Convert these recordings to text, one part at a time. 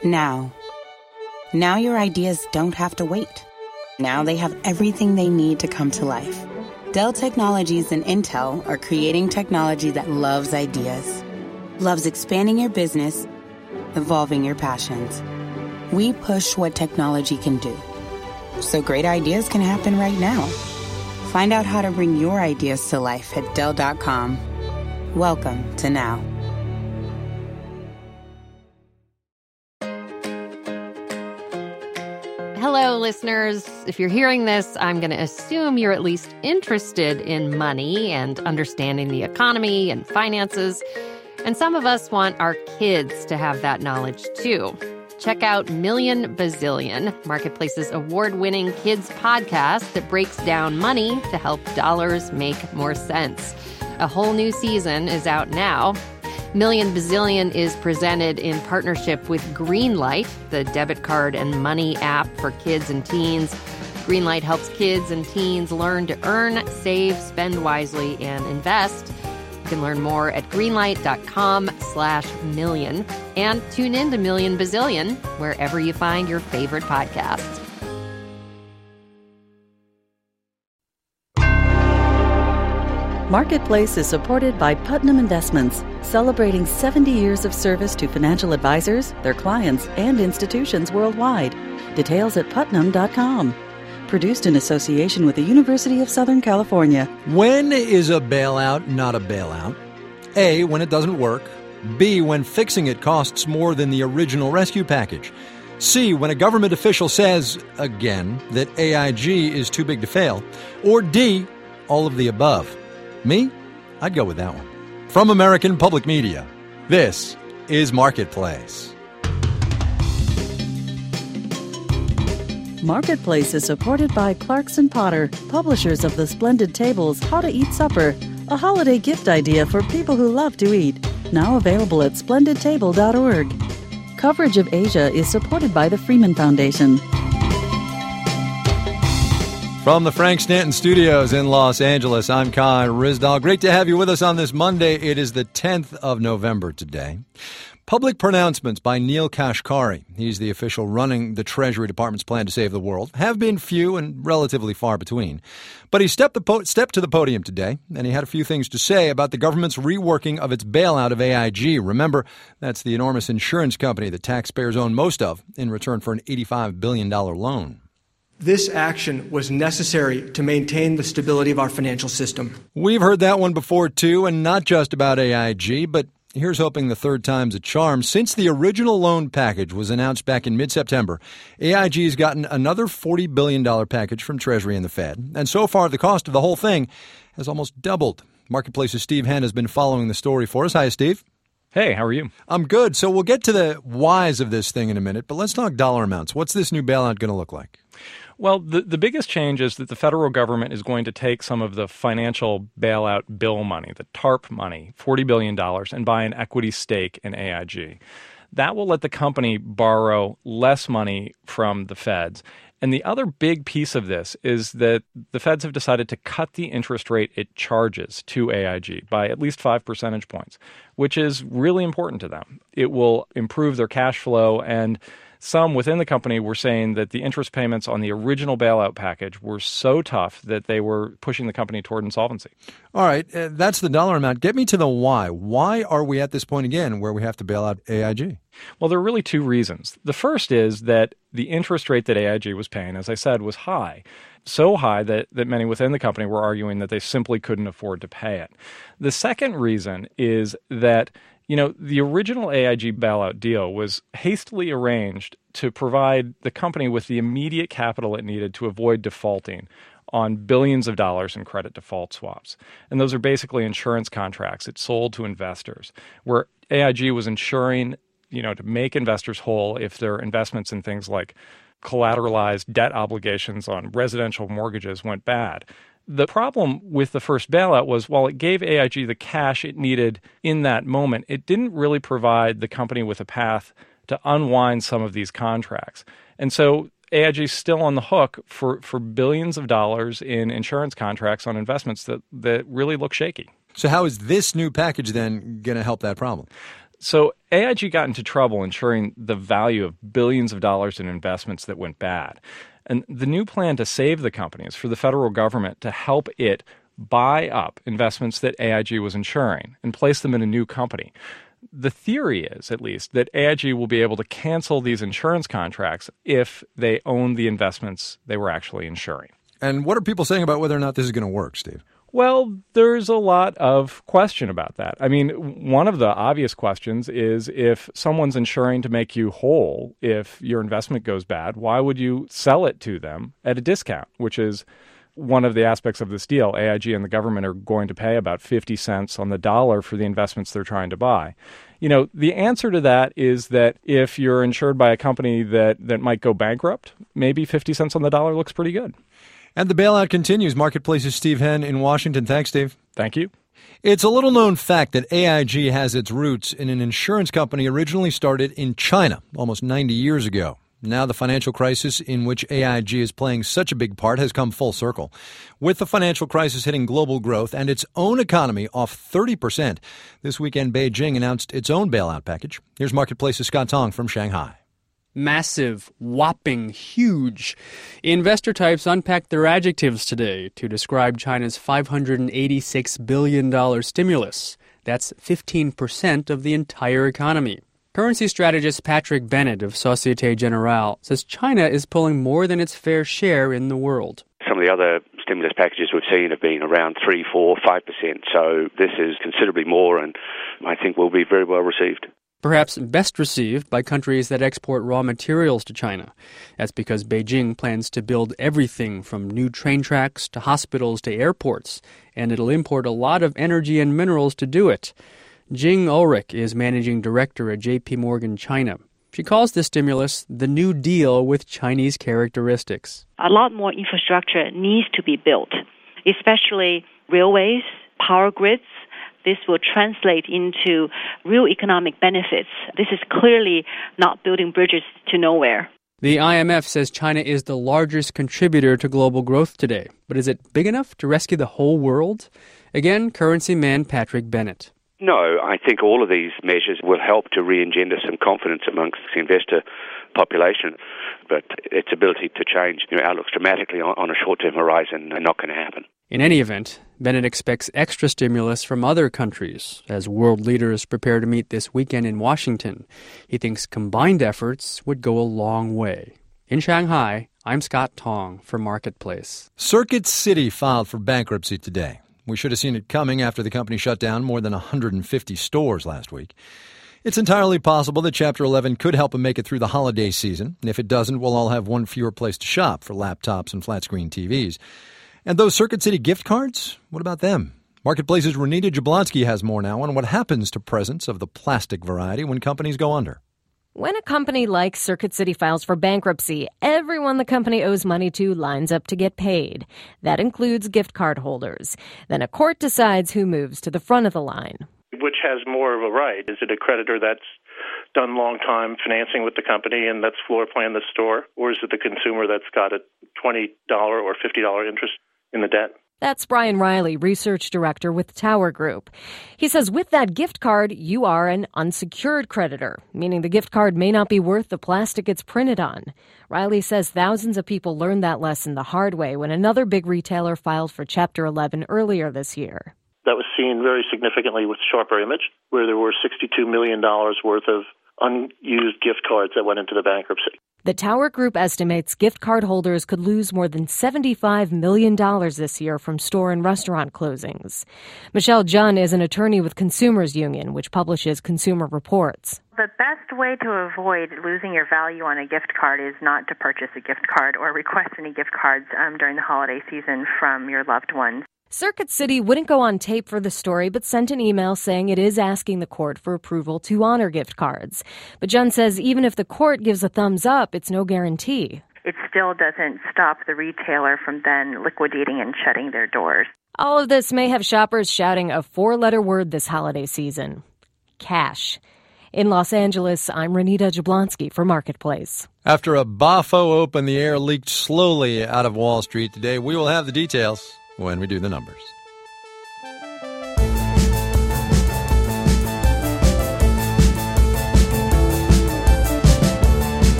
Now. Now your ideas don't have to wait. Now they have everything they need to come to life. Dell Technologies and Intel are creating technology that loves ideas, loves expanding your business, evolving your passions. We push what technology can do, so great ideas can happen right now. Find out how to bring your ideas to life at Dell.com. Welcome to Now. Hello, listeners. If you're hearing this, I'm going to assume you're at least interested in money and understanding the economy and finances. And some of us want our kids to have that knowledge, too. Check out Million Bazillion, Marketplace's award-winning kids podcast that breaks down money to help dollars make more sense. A whole new season is out now. Million Bazillion is presented in partnership with Greenlight, the debit card and money app for kids and teens. Greenlight helps kids and teens learn to earn, save, spend wisely, and invest. You can learn more at greenlight.com/million and tune in to Million Bazillion wherever you find your favorite podcasts. Marketplace is supported by Putnam Investments, celebrating 70 years of service to financial advisors, their clients, and institutions worldwide. Details at putnam.com. Produced in association with the University of Southern California. When is a bailout not a bailout? A, when it doesn't work. B, when fixing it costs more than the original rescue package. C, when a government official says, again, that AIG is too big to fail. Or D, all of the above. Me? I'd go with that one. From American Public Media, this is Marketplace. Marketplace is supported by Clarkson Potter, publishers of the splendid tables How to Eat Supper, a holiday gift idea for people who love to eat. Now available at splendidtable.org. Coverage of Asia is supported by the Freeman Foundation. From the Frank Stanton Studios in Los Angeles, I'm Kai Ryssdal. Great to have you with us on this Monday. It is the 10th of November today. Public pronouncements by Neel Kashkari, he's the official running the Treasury Department's plan to save the world, have been few and relatively far between. But he stepped to the podium today, and he had a few things to say about the government's reworking of its bailout of AIG. Remember, that's the enormous insurance company that taxpayers own most of in return for an $85 billion loan. This action was necessary to maintain the stability of our financial system. We've heard that one before, too, and not just about AIG, but here's hoping the third time's a charm. Since the original loan package was announced back in mid-September, AIG has gotten another $40 billion package from Treasury and the Fed. And so far, the cost of the whole thing has almost doubled. Marketplace's Steve Henn has been following the story for us. Hi, Steve. Hey, how are you? I'm good. So we'll get to the whys of this thing in a minute, but let's talk dollar amounts. What's this new bailout going to look like? Well, the biggest change is that the federal government is going to take some of the financial bailout bill money, the TARP money, $40 billion, and buy an equity stake in AIG. That will let the company borrow less money from the feds. And the other big piece of this is that the feds have decided to cut the interest rate it charges to AIG by at least 5 percentage points, which is really important to them. It will improve their cash flow, and some within the company were saying that the interest payments on the original bailout package were so tough that they were pushing the company toward insolvency. All right, that's the dollar amount. Get me to the why. Why are we at this point again where we have to bail out AIG? Well, there are really two reasons. The first is that the interest rate that AIG was paying, as I said, was high. So high that many within the company were arguing that they simply couldn't afford to pay it. The second reason is that the original AIG bailout deal was hastily arranged to provide the company with the immediate capital it needed to avoid defaulting on billions of dollars in credit default swaps. And those are basically insurance contracts it sold to investors, where AIG was insuring, to make investors whole if their investments in things like collateralized debt obligations on residential mortgages went bad. The problem with the first bailout was while it gave AIG the cash it needed in that moment, it didn't really provide the company with a path to unwind some of these contracts. And so AIG is still on the hook for billions of dollars in insurance contracts on investments that really look shaky. So how is this new package then going to help that problem? So AIG got into trouble insuring the value of billions of dollars in investments that went bad. And the new plan to save the company is for the federal government to help it buy up investments that AIG was insuring and place them in a new company. The theory is, at least, that AIG will be able to cancel these insurance contracts if they own the investments they were actually insuring. And what are people saying about whether or not this is going to work, Steve? Well, there's a lot of question about that. I mean, one of the obvious questions is if someone's insuring to make you whole, if your investment goes bad, why would you sell it to them at a discount, which is one of the aspects of this deal. AIG and the government are going to pay about 50 cents on the dollar for the investments they're trying to buy. You know, the answer to that is that if you're insured by a company that might go bankrupt, maybe 50 cents on the dollar looks pretty good. And the bailout continues. Marketplace's Steve Henn in Washington. Thanks, Steve. Thank you. It's a little-known fact that AIG has its roots in an insurance company originally started in China almost 90 years ago. Now the financial crisis in which AIG is playing such a big part has come full circle. With the financial crisis hitting global growth and its own economy off 30%, this weekend Beijing announced its own bailout package. Here's Marketplace's Scott Tong from Shanghai. Massive, whopping, huge. Investor types unpacked their adjectives today to describe China's $586 billion stimulus. That's 15% of the entire economy. Currency strategist Patrick Bennett of Societe Generale says China is pulling more than its fair share in the world. Some of the other stimulus packages we've seen have been around 3%, 4%, 5%. So this is considerably more and I think will be very well received. Perhaps best received by countries that export raw materials to China. That's because Beijing plans to build everything from new train tracks to hospitals to airports, and it'll import a lot of energy and minerals to do it. Jing Ulrich is managing director at J.P. Morgan China. She calls this stimulus the New Deal with Chinese characteristics. A lot more infrastructure needs to be built, especially railways, power grids. This will translate into real economic benefits. This is clearly not building bridges to nowhere. The IMF says China is the largest contributor to global growth today. But is it big enough to rescue the whole world? Again, currency man Patrick Bennett. No, I think all of these measures will help to re-engender some confidence amongst the investor population. But its ability to change outlooks dramatically on a short-term horizon are not going to happen. In any event, Bennett expects extra stimulus from other countries as world leaders prepare to meet this weekend in Washington. He thinks combined efforts would go a long way. In Shanghai, I'm Scott Tong for Marketplace. Circuit City filed for bankruptcy today. We should have seen it coming after the company shut down more than 150 stores last week. It's entirely possible that Chapter 11 could help them make it through the holiday season. And if it doesn't, we'll all have one fewer place to shop for laptops and flat-screen TVs. And those Circuit City gift cards, what about them? Marketplace's Renita Jablonski has more now on what happens to presents of the plastic variety when companies go under. When a company like Circuit City files for bankruptcy, everyone the company owes money to lines up to get paid. That includes gift card holders. Then a court decides who moves to the front of the line. Which has more of a right? Is it a creditor that's done long time financing with the company and that's floor plan the store? Or is it the consumer that's got a $20 or $50 interest in the debt? That's Brian Riley, research director with Tower Group. He says with that gift card, you are an unsecured creditor, meaning the gift card may not be worth the plastic it's printed on. Riley says thousands of people learned that lesson the hard way when another big retailer filed for Chapter 11 earlier this year. That was seen very significantly with Sharper Image, where there were $62 million worth of unused gift cards that went into the bankruptcy. The Tower Group estimates gift card holders could lose more than $75 million this year from store and restaurant closings. Michelle Junn is an attorney with Consumers Union, which publishes Consumer Reports. The best way to avoid losing your value on a gift card is not to purchase a gift card or request any gift cards during the holiday season from your loved ones. Circuit City wouldn't go on tape for the story, but sent an email saying it is asking the court for approval to honor gift cards. But Junn says even if the court gives a thumbs up, it's no guarantee. It still doesn't stop the retailer from then liquidating and shutting their doors. All of this may have shoppers shouting a four-letter word this holiday season: cash. In Los Angeles, I'm Renita Jablonski for Marketplace. After a Bafo open, the air leaked slowly out of Wall Street today. We will have the details when we do the numbers.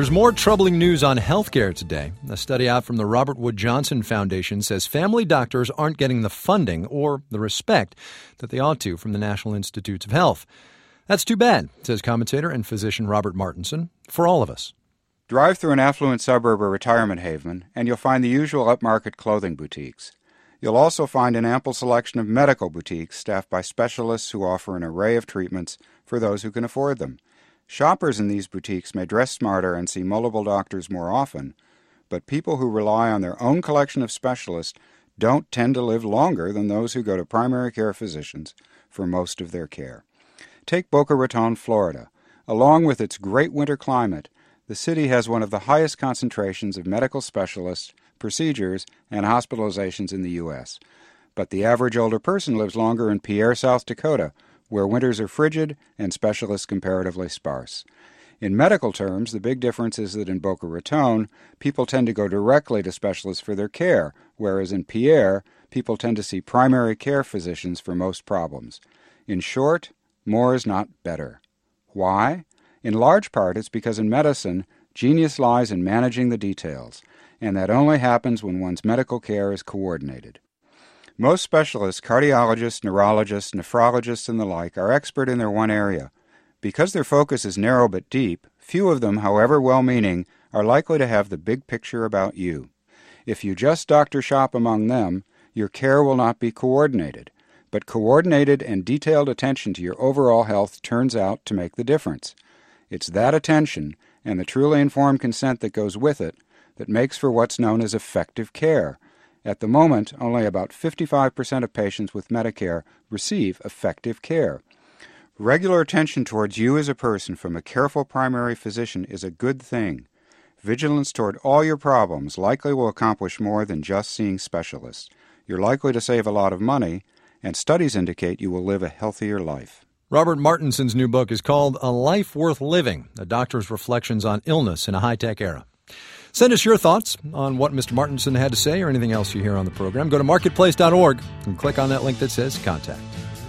There's more troubling news on healthcare today. A study out from the Robert Wood Johnson Foundation says family doctors aren't getting the funding or the respect that they ought to from the National Institutes of Health. That's too bad, says commentator and physician Robert Martinson, for all of us. Drive through an affluent suburb or retirement haven, and you'll find the usual upmarket clothing boutiques. You'll also find an ample selection of medical boutiques staffed by specialists who offer an array of treatments for those who can afford them. Shoppers in these boutiques may dress smarter and see multiple doctors more often, but people who rely on their own collection of specialists don't tend to live longer than those who go to primary care physicians for most of their care. Take Boca Raton, Florida. Along with its great winter climate, the city has one of the highest concentrations of medical specialists, procedures, and hospitalizations in the U.S. But the average older person lives longer in Pierre, South Dakota, where winters are frigid and specialists comparatively sparse. In medical terms, the big difference is that in Boca Raton, people tend to go directly to specialists for their care, whereas in Pierre, people tend to see primary care physicians for most problems. In short, more is not better. Why? In large part, it's because in medicine, genius lies in managing the details, and that only happens when one's medical care is coordinated. Most specialists, cardiologists, neurologists, nephrologists, and the like, are expert in their one area. Because their focus is narrow but deep, few of them, however well-meaning, are likely to have the big picture about you. If you just doctor shop among them, your care will not be coordinated. But coordinated and detailed attention to your overall health turns out to make the difference. It's that attention, and the truly informed consent that goes with it, that makes for what's known as effective care. At the moment, only about 55% of patients with Medicare receive effective care. Regular attention towards you as a person from a careful primary physician is a good thing. Vigilance toward all your problems likely will accomplish more than just seeing specialists. You're likely to save a lot of money, and studies indicate you will live a healthier life. Robert Martinson's new book is called A Life Worth Living, a doctor's reflections on illness in a high-tech era. Send us your thoughts on what Mr. Martinson had to say or anything else you hear on the program. Go to marketplace.org and click on that link that says Contact.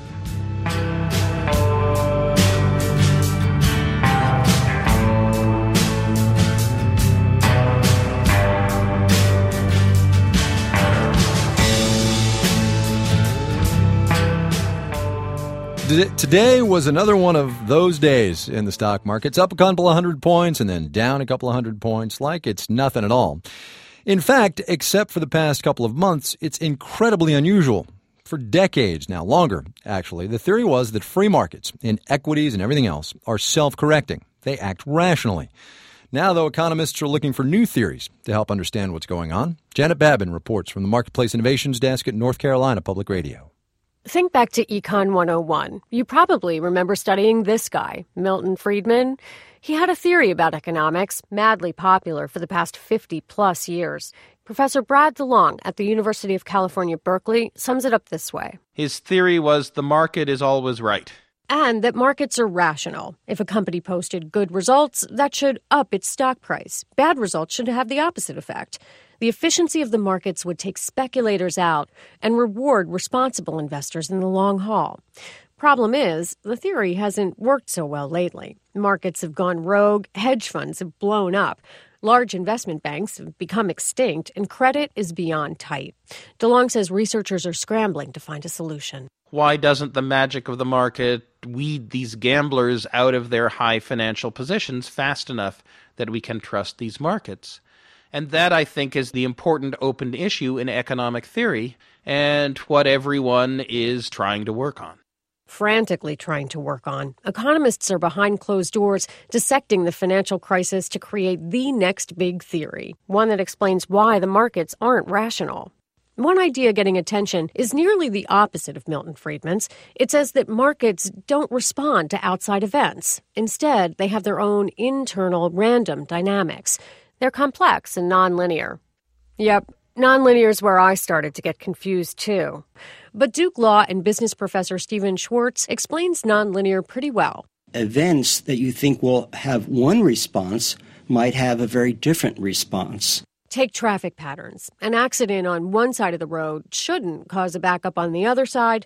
Today was another one of those days in the stock market. It's up a couple of 100 points and then down a couple of 100 points like it's nothing at all. In fact, except for the past couple of months, it's incredibly unusual. For decades now, longer actually, the theory was that free markets in equities and everything else are self-correcting. They act rationally. Now, though, economists are looking for new theories to help understand what's going on. Janet Babin reports from the Marketplace Innovations Desk at North Carolina Public Radio. Think back to Econ 101. You probably remember studying this guy, Milton Friedman. He had a theory about economics, madly popular for the past 50-plus years. Professor Brad DeLong at the University of California, Berkeley sums it up this way. His theory was the market is always right. And that markets are rational. If a company posted good results, that should up its stock price. Bad results should have the opposite effect. The efficiency of the markets would take speculators out and reward responsible investors in the long haul. Problem is, the theory hasn't worked so well lately. Markets have gone rogue, hedge funds have blown up, large investment banks have become extinct, and credit is beyond tight. DeLong says researchers are scrambling to find a solution. Why doesn't the magic of the market weed these gamblers out of their high financial positions fast enough that we can trust these markets? And that, I think, is the important open issue in economic theory and what everyone is trying to work on. Frantically trying to work on. Economists are behind closed doors dissecting the financial crisis to create the next big theory, one that explains why the markets aren't rational. One idea getting attention is nearly the opposite of Milton Friedman's. It says that markets don't respond to outside events. Instead, they have their own internal random dynamics. They're complex and nonlinear. Yep, nonlinear is where I started to get confused, too. But Duke Law and business professor Stephen Schwartz explains nonlinear pretty well. Events that you think will have one response might have a very different response. Take traffic patterns. An accident on one side of the road shouldn't cause a backup on the other side,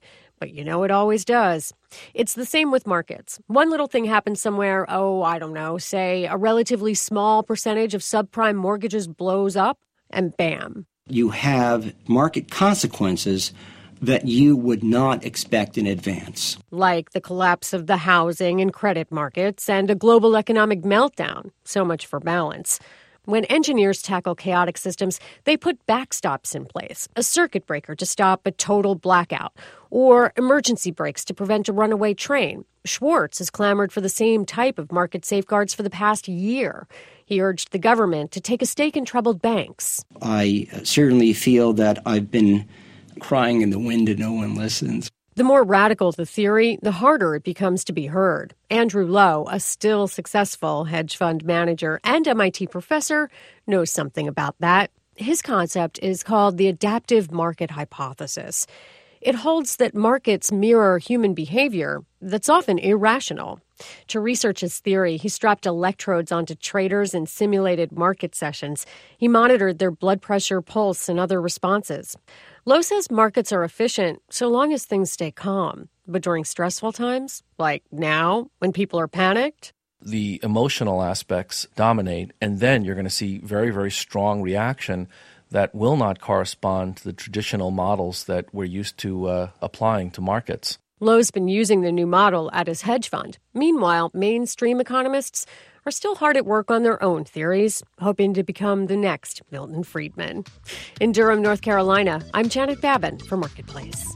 but it always does. It's the same with markets. One little thing happens somewhere, say a relatively small percentage of subprime mortgages blows up, and bam. You have market consequences that you would not expect in advance. Like the collapse of the housing and credit markets and a global economic meltdown. So much for balance. When engineers tackle chaotic systems, they put backstops in place, a circuit breaker to stop a total blackout, or emergency brakes to prevent a runaway train. Schwartz has clamored for the same type of market safeguards for the past year. He urged the government to take a stake in troubled banks. I certainly feel that I've been crying in the wind and no one listens. The more radical the theory, the harder it becomes to be heard. Andrew Lo, a still successful hedge fund manager and MIT professor, knows something about that. His concept is called the adaptive market hypothesis. It holds that markets mirror human behavior that's often irrational. To research his theory, he strapped electrodes onto traders in simulated market sessions. He monitored their blood pressure, pulse, and other responses. Lo says markets are efficient so long as things stay calm. But during stressful times, like now, when people are panicked, the emotional aspects dominate, and then you're going to see very, very strong reaction that will not correspond to the traditional models that we're used to applying to markets. Lo's been using the new model at his hedge fund. Meanwhile, mainstream economists are still hard at work on their own theories, hoping to become the next Milton Friedman. In Durham, North Carolina, I'm Janet Babin for Marketplace.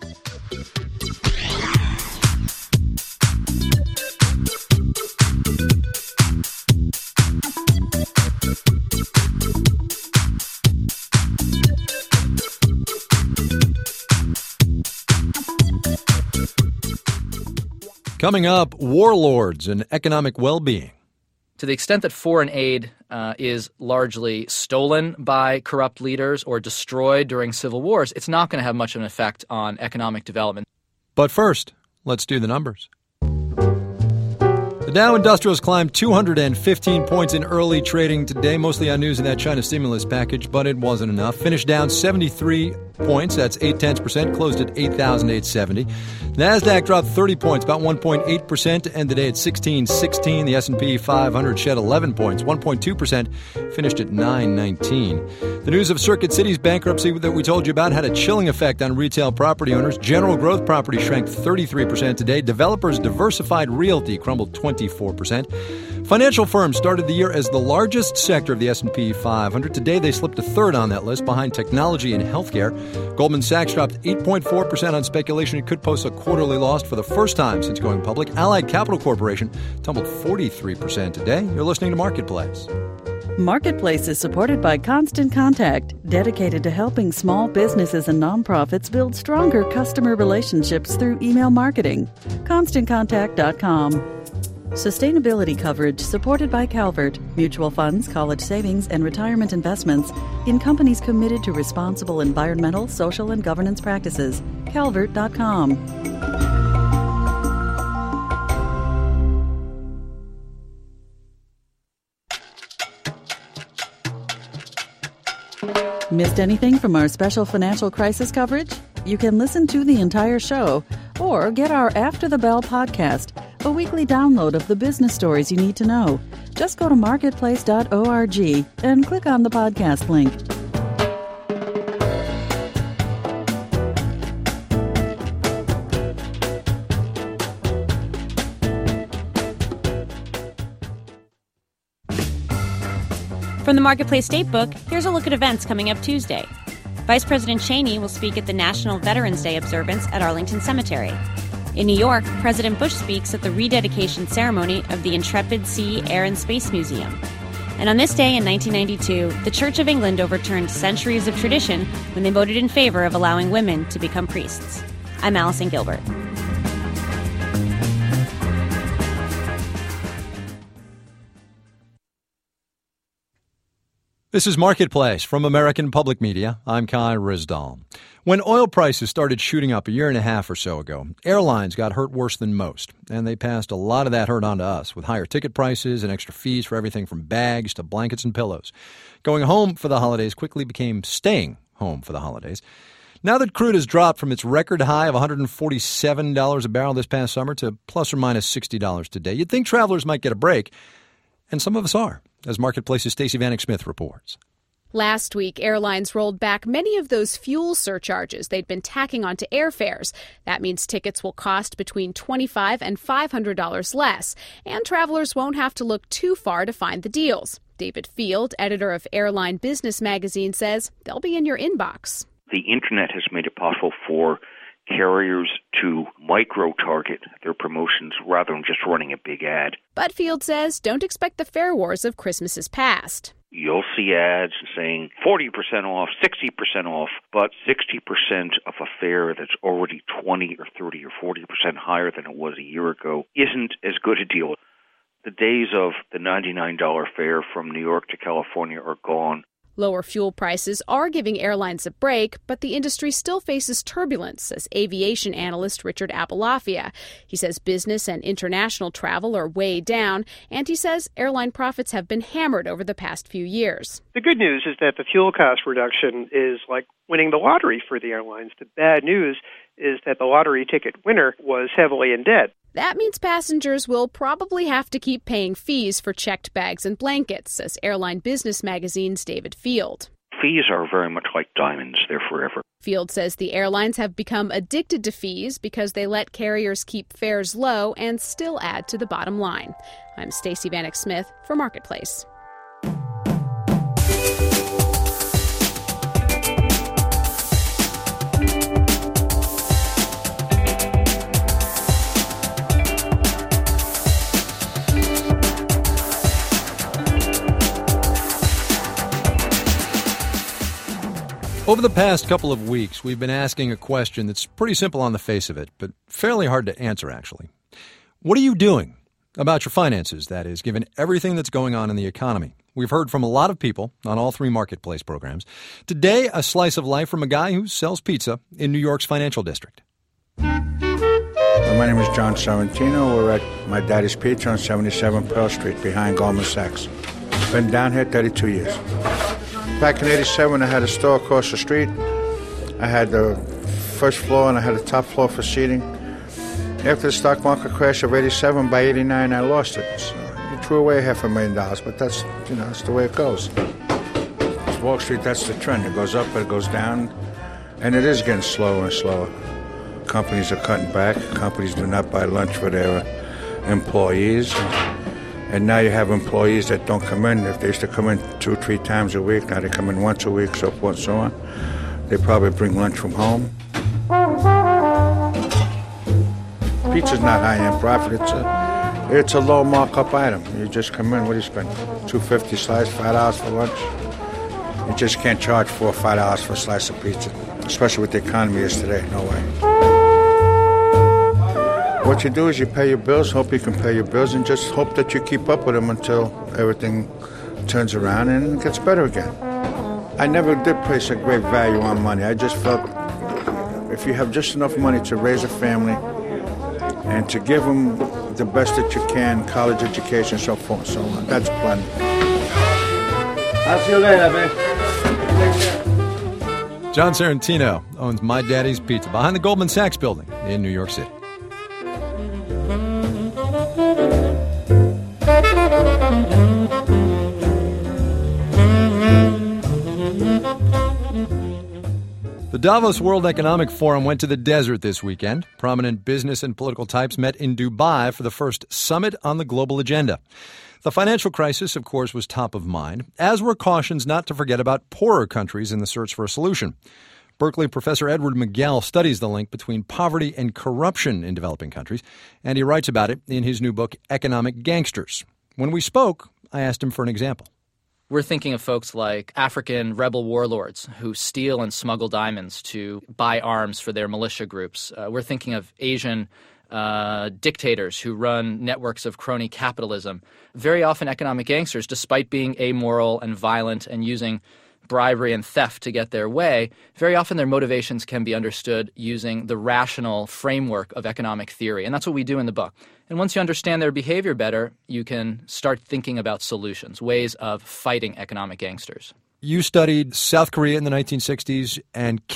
Coming up, warlords and economic well-being. To the extent that foreign aid is largely stolen by corrupt leaders or destroyed during civil wars, it's not going to have much of an effect on economic development. But first, let's do the numbers. The Dow Industrials climbed 215 points in early trading today, mostly on news of that China stimulus package, but it wasn't enough. Finished down 73 points, that's 0.8%, closed at 8,870. NASDAQ dropped 30 points, about 1.8%, to end the day at 1616. The S&P 500 shed 11 points, 1.2%, finished at 919. The news of Circuit City's bankruptcy that we told you about had a chilling effect on retail property owners. General Growth Property shrank 33% today. Developers Diversified Realty crumbled 24%. Financial firms started the year as the largest sector of the S&P 500. Today, they slipped a third on that list, behind technology and healthcare. Goldman Sachs dropped 8.4% on speculation it could post a quarterly loss for the first time since going public. Allied Capital Corporation tumbled 43% today. You're listening to Marketplace. Marketplace is supported by Constant Contact, dedicated to helping small businesses and nonprofits build stronger customer relationships through email marketing. ConstantContact.com. Sustainability coverage supported by Calvert, mutual funds, college savings, and retirement investments in companies committed to responsible environmental, social, and governance practices. Calvert.com. Missed anything from our special financial crisis coverage? You can listen to the entire show or get our After the Bell podcast, a weekly download of the business stories you need to know. Just go to marketplace.org and click on the podcast link. From the Marketplace Datebook, here's a look at events coming up Tuesday. Vice President Cheney will speak at the National Veterans Day observance at Arlington Cemetery. In New York, President Bush speaks at the rededication ceremony of the Intrepid Sea, Air and Space Museum. And on this day in 1992, the Church of England overturned centuries of tradition when they voted in favor of allowing women to become priests. I'm Allison Gilbert. This is Marketplace from American Public Media. I'm Kai Ryssdal. When oil prices started shooting up a year and a half or so ago, airlines got hurt worse than most, and they passed a lot of that hurt on to us with higher ticket prices and extra fees for everything from bags to blankets and pillows. Going home for the holidays quickly became staying home for the holidays. Now that crude has dropped from its record high of $147 a barrel this past summer to plus or minus $60 today, you'd think travelers might get a break. And some of us are, as Marketplace's Stacey Vanek Smith reports. Last week, airlines rolled back many of those fuel surcharges they'd been tacking onto airfares. That means tickets will cost between $25 and $500 less, and travelers won't have to look too far to find the deals. David Field, editor of Airline Business Magazine, says they'll be in your inbox. The Internet has made it possible for carriers to micro-target their promotions rather than just running a big ad. But Field says don't expect the fare wars of Christmas's past. You'll see ads saying 40% off, 60% off, but 60% of a fare that's already 20 or 30 or 40% higher than it was a year ago isn't as good a deal. The days of the $99 fare from New York to California are gone. Lower fuel prices are giving airlines a break, but the industry still faces turbulence, says aviation analyst Richard Abulafia. He says business and international travel are way down, and he says airline profits have been hammered over the past few years. The good news is that the fuel cost reduction is like winning the lottery for the airlines. The bad news is that the lottery ticket winner was heavily in debt. That means passengers will probably have to keep paying fees for checked bags and blankets, says Airline Business Magazine's David Field. Fees are very much like diamonds. They're forever. Field says the airlines have become addicted to fees because they let carriers keep fares low and still add to the bottom line. I'm Stacey Vanek Smith for Marketplace. Over the past couple of weeks, we've been asking a question that's pretty simple on the face of it, but fairly hard to answer, actually. What are you doing about your finances, that is, given everything that's going on in the economy? We've heard from a lot of people on all three Marketplace programs. Today, a slice of life from a guy who sells pizza in New York's financial district. My name is John Sorrentino. We're at my daddy's Pizza on 77 Pearl Street behind Goldman Sachs. Been down here 32 years. Back in 87, I had a store across the street. I had the first floor and I had the top floor for seating. After the stock market crash of 87, by 89, I lost it. So you threw away $500,000, but that's the way it goes. It's Wall Street, that's the trend. It goes up, it goes down, and it is getting slower and slower. Companies are cutting back. Companies do not buy lunch for their employees. And now you have employees that don't come in. If they used to come in 2-3 times a week, now they come in once a week, so forth and so on. They probably bring lunch from home. Pizza's not high-end profit. It's a low markup item. You just come in, what do you spend? $2.50 slice, $5 for lunch? You just can't charge $4 or $5 for a slice of pizza, especially with the economy is today. No way. What you do is you pay your bills, hope you can pay your bills, and just hope that you keep up with them until everything turns around and it gets better again. I never did place a great value on money. I just felt if you have just enough money to raise a family and to give them the best that you can, college education, so forth and so on, that's plenty. I'll see you later, man. John Sorrentino owns My Daddy's Pizza behind the Goldman Sachs building in New York City. The Davos World Economic Forum went to the desert this weekend. Prominent business and political types met in Dubai for the first summit on the global agenda. The financial crisis, of course, was top of mind, as were cautions not to forget about poorer countries in the search for a solution. Berkeley professor Edward Miguel studies the link between poverty and corruption in developing countries, and he writes about it in his new book, Economic Gangsters. When we spoke, I asked him for an example. We're thinking of folks like African rebel warlords who steal and smuggle diamonds to buy arms for their militia groups. We're thinking of Asian dictators who run networks of crony capitalism. Very often economic gangsters, despite being amoral and violent and using bribery and theft to get their way, very often their motivations can be understood using the rational framework of economic theory. And that's what we do in the book. And once you understand their behavior better, you can start thinking about solutions, ways of fighting economic gangsters. You studied South Korea in the 1960s and Kenya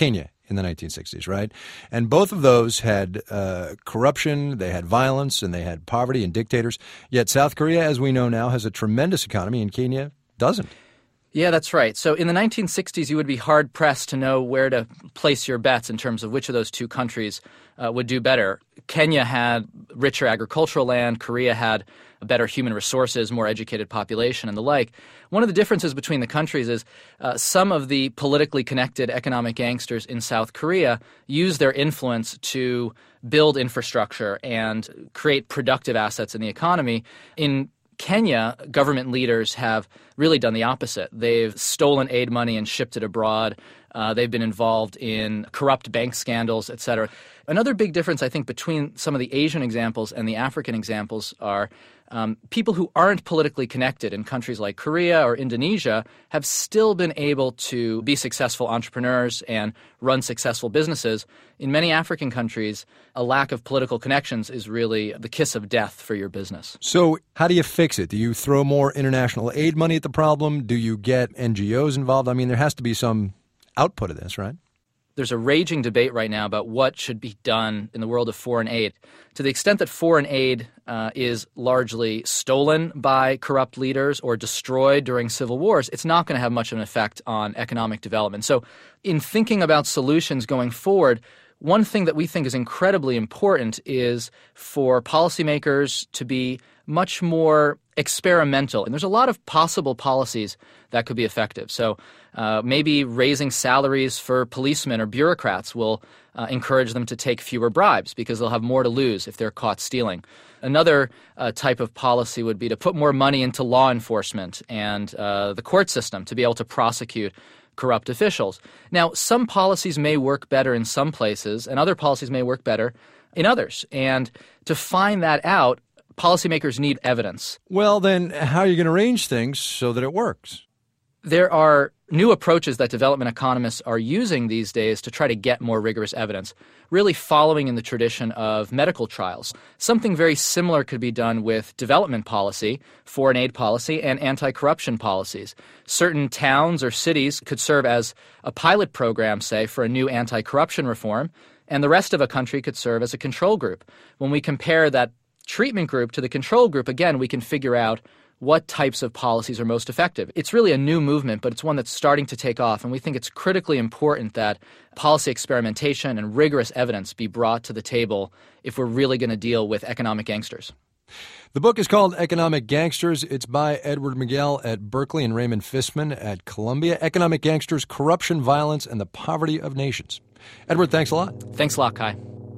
in the 1960s, right? And both of those had corruption, they had violence, and they had poverty and dictators. Yet South Korea, as we know now, has a tremendous economy, and Kenya doesn't. Yeah, that's right. So in the 1960s, you would be hard-pressed to know where to place your bets in terms of which of those two countries would do better. Kenya had richer agricultural land. Korea had better human resources, more educated population, and the like. One of the differences between the countries is some of the politically connected economic gangsters in South Korea use their influence to build infrastructure and create productive assets in the economy. In Kenya, government leaders have really done the opposite. They've stolen aid money and shipped it abroad. They've been involved in corrupt bank scandals, et cetera. Another big difference, I think, between some of the Asian examples and the African examples are people who aren't politically connected in countries like Korea or Indonesia have still been able to be successful entrepreneurs and run successful businesses. In many African countries, a lack of political connections is really the kiss of death for your business. So how do you fix it? Do you throw more international aid money at the problem? Do you get NGOs involved? I mean, there has to be some output of this, right? There's a raging debate right now about what should be done in the world of foreign aid. To the extent that foreign aid is largely stolen by corrupt leaders or destroyed during civil wars, it's not going to have much of an effect on economic development. So in thinking about solutions going forward, one thing that we think is incredibly important is for policymakers to be much more experimental. And there's a lot of possible policies that could be effective. So maybe raising salaries for policemen or bureaucrats will encourage them to take fewer bribes because they'll have more to lose if they're caught stealing. Another type of policy would be to put more money into law enforcement and the court system to be able to prosecute corrupt officials. Now, some policies may work better in some places, and other policies may work better in others. And to find that out, policymakers need evidence. Well, then how are you going to arrange things so that it works? There are new approaches that development economists are using these days to try to get more rigorous evidence, really following in the tradition of medical trials. Something very similar could be done with development policy, foreign aid policy, and anti-corruption policies. Certain towns or cities could serve as a pilot program, say, for a new anti-corruption reform, and the rest of a country could serve as a control group. When we compare that treatment group to the control group, again, we can figure out what types of policies are most effective. It's really a new movement, but it's one that's starting to take off, and we think it's critically important that policy experimentation and rigorous evidence be brought to the table if we're really going to deal with economic gangsters. The book is called Economic Gangsters. It's by Edward Miguel at Berkeley and Raymond Fistman at Columbia. Economic Gangsters, Corruption, Violence, and the Poverty of Nations. Edward, thanks a lot. Thanks a lot, Kai.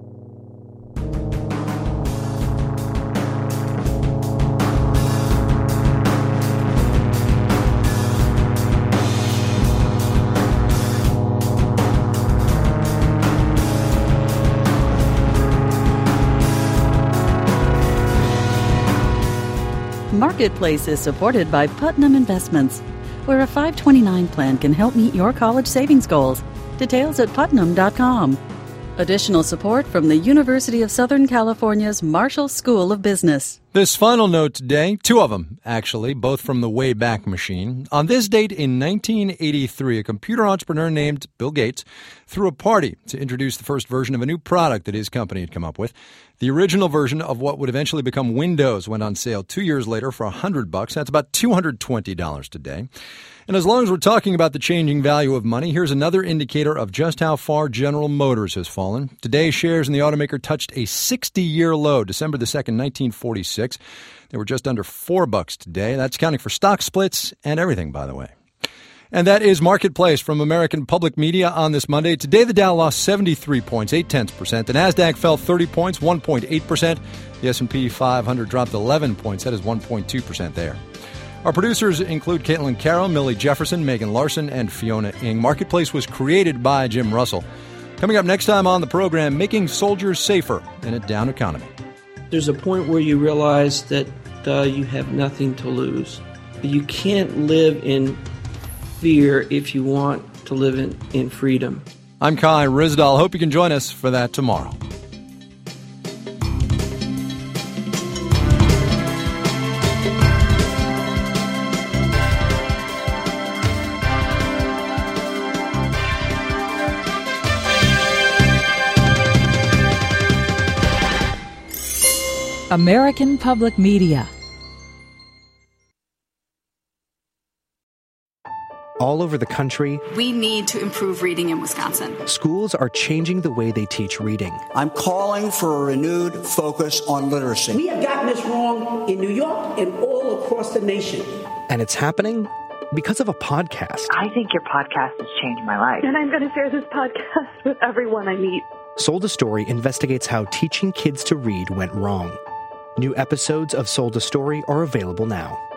Marketplace is supported by Putnam Investments, where a 529 plan can help meet your college savings goals. Details at putnam.com. Additional support from the University of Southern California's Marshall School of Business. This final note today, two of them, actually, both from the Wayback Machine. On this date in 1983, a computer entrepreneur named Bill Gates threw a party to introduce the first version of a new product that his company had come up with. The original version of what would eventually become Windows went on sale 2 years later for $100. That's about $220 today. And as long as we're talking about the changing value of money, here's another indicator of just how far General Motors has fallen. Today, shares in the automaker touched a 60-year low, December the 2nd, 1946. They were just under $4 today. That's counting for stock splits and everything, by the way. And that is Marketplace from American Public Media on this Monday. Today, the Dow lost 73 points, 0.8%. The Nasdaq fell 30 points, 1.8%. The S&P 500 dropped 11 points. That is 1.2% there. Our producers include Caitlin Carroll, Millie Jefferson, Megan Larson, and Fiona Ng. Marketplace was created by Jim Russell. Coming up next time on the program, making soldiers safer in a down economy. There's a point where you realize that you have nothing to lose. You can't live in fear if you want to live in freedom. I'm Kai Ryssdal. Hope you can join us for that tomorrow. American Public Media. All over the country, we need to improve reading in Wisconsin. Schools are changing the way they teach reading. I'm calling for a renewed focus on literacy. We have gotten this wrong in New York and all across the nation. And it's happening because of a podcast. I think your podcast has changed my life. And I'm going to share this podcast with everyone I meet. Sold a Story investigates how teaching kids to read went wrong. New episodes of Sold a Story are available now.